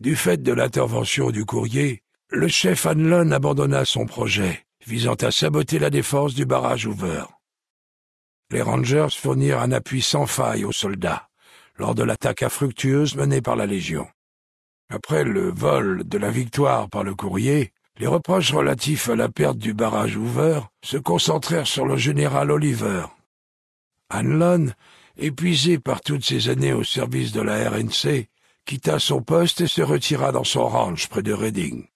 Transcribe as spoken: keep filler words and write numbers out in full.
Du fait de l'intervention du courrier, le chef Hanlon abandonna son projet, visant à saboter la défense du barrage Hoover. Les Rangers fournirent un appui sans faille aux soldats, lors de l'attaque infructueuse menée par la Légion. Après le vol de la victoire par le courrier, les reproches relatifs à la perte du barrage Hoover se concentrèrent sur le général Oliver. Hanlon, épuisé par toutes ces années au service de la R N C, quitta son poste et se retira dans son ranch près de Reading.